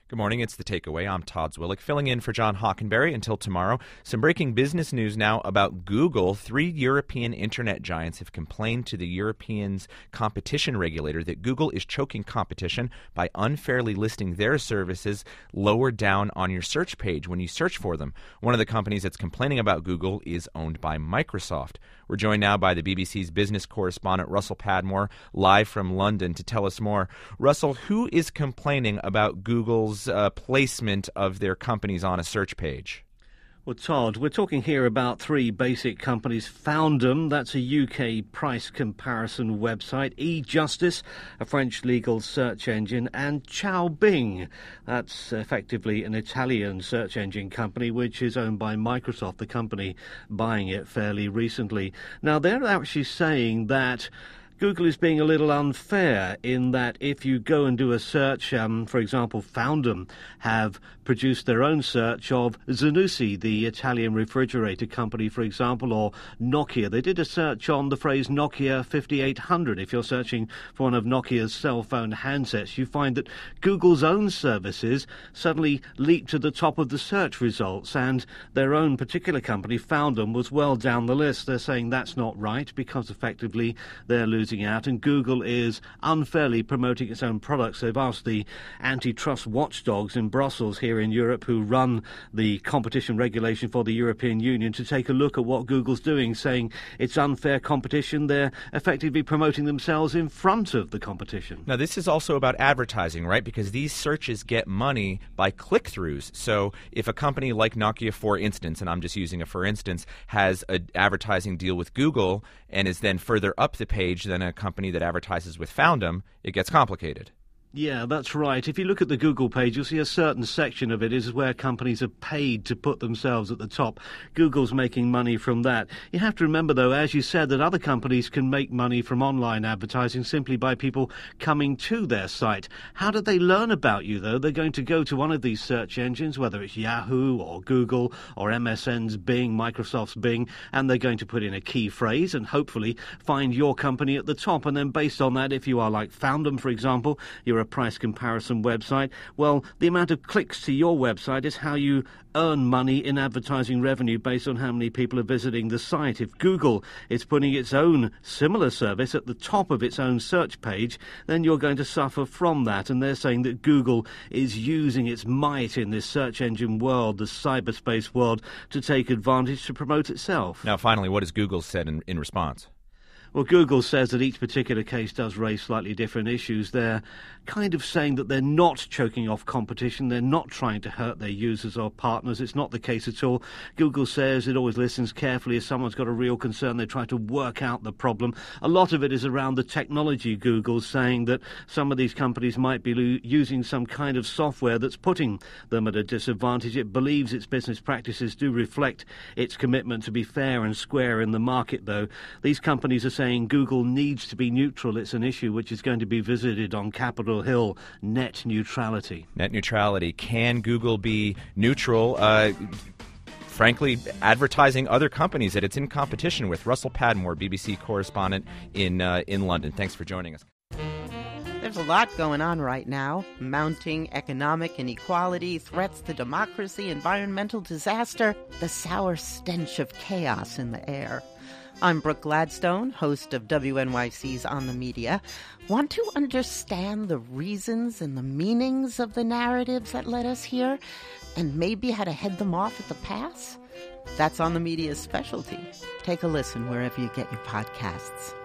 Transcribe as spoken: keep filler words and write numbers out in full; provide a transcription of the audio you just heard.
Good morning. It's The Takeaway. I'm Todd Zwillich, filling in for John Hockenberry until tomorrow. Some breaking business news now about Google. Three European internet giants have complained to the Europeans' competition regulator that Google is choking competition by unfairly listing their services lower down on your search page when you search for them. One of the companies that's complaining about Google is owned by Microsoft. We're joined now by the B B C's business correspondent, Russell Padmore, live from London to tell us more. Russell, who is complaining about Google's Uh, placement of their companies on a search page? Well, Todd, we're talking here about three basic companies. Foundum, that's a U K price comparison website. eJustice, a French legal search engine. And Xiaobing, that's effectively an Italian search engine company which is owned by Microsoft, the company buying it fairly recently. Now, they're actually saying that Google is being a little unfair in that if you go and do a search, um, for example, Foundum have produced their own search of Zanussi, the Italian refrigerator company, for example, or Nokia. They did a search on the phrase Nokia fifty-eight hundred. If you're searching for one of Nokia's cell phone handsets, you find that Google's own services suddenly leap to the top of the search results, and their own particular company, Foundum, was well down the list. They're saying that's not right because effectively they're losing out, and Google is unfairly promoting its own products. They've asked the antitrust watchdogs in Brussels here in Europe, who run the competition regulation for the European Union, to take a look at what Google's doing, saying it's unfair competition. They're effectively promoting themselves in front of the competition. Now, this is also about advertising, right? Because these searches get money by click-throughs. So if a company like Nokia, for instance, and I'm just using a for instance, has an advertising deal with Google and is then further up the page than a company that advertises with Foundum, it gets complicated. Yeah, that's right. If you look at the Google page, you'll see a certain section of it is where companies are paid to put themselves at the top. Google's making money from that. You have to remember, though, as you said, that other companies can make money from online advertising simply by people coming to their site. How do they learn about you, though? They're going to go to one of these search engines, whether it's Yahoo or Google or M S N's Bing, Microsoft's Bing, and they're going to put in a key phrase and hopefully find your company at the top. And then based on that, if you are like Foundum, for example, you're a price comparison website, well, the amount of clicks to your website is how you earn money in advertising revenue based on how many people are visiting the site. If Google is putting its own similar service at the top of its own search page, then you're going to suffer from that. And they're saying that Google is using its might in this search engine world, the cyberspace world, to take advantage to promote itself. Now, finally, what has Google said in, in response? Well, Google says that each particular case does raise slightly different issues. They're kind of saying that they're not choking off competition. They're not trying to hurt their users or partners. It's not the case at all. Google says it always listens carefully. If someone's got a real concern, they try to work out the problem. A lot of it is around the technology. Google's saying that some of these companies might be lo- using some kind of software that's putting them at a disadvantage. It believes its business practices do reflect its commitment to be fair and square in the market, though. These companies are saying saying Google needs to be neutral. It's an issue which is going to be visited on Capitol Hill, net neutrality. Net neutrality. Can Google be neutral? Uh, frankly, advertising other companies that it's in competition with. Russell Padmore, B B C correspondent in uh, in London. Thanks for joining us. There's a lot going on right now. Mounting economic inequality, threats to democracy, environmental disaster, the sour stench of chaos in the air. I'm Brooke Gladstone, host of W N Y C's On the Media. Want to understand the reasons and the meanings of the narratives that led us here, and maybe how to head them off at the pass? That's On the Media's specialty. Take a listen wherever you get your podcasts.